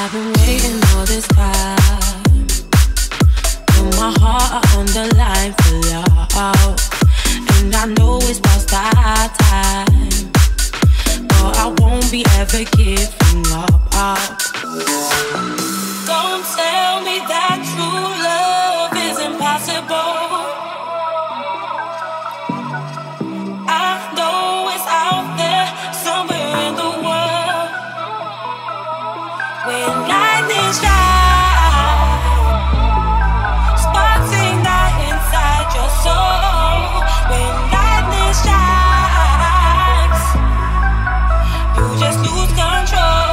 I've been waiting all this time. Put my heart on the line for love, and I know it's past our time, but I won't be ever giving up. Don't tell me that true love is impossible. I know it's out there somewhere in the world. When lightning strikes, sparks ignite inside your soul. When lightning strikes, you just lose control.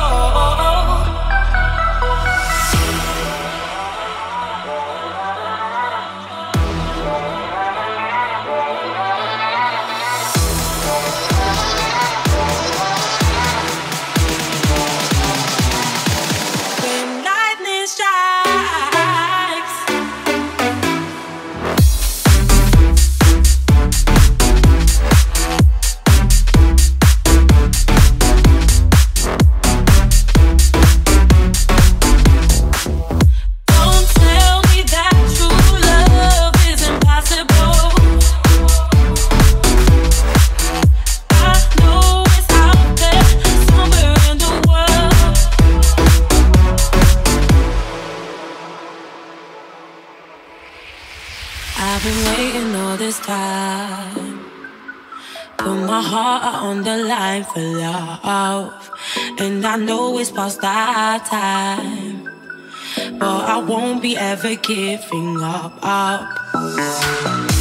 I've been waiting all this time. Put my heart on the line for love, and I know it's past our time, but I won't be ever giving up.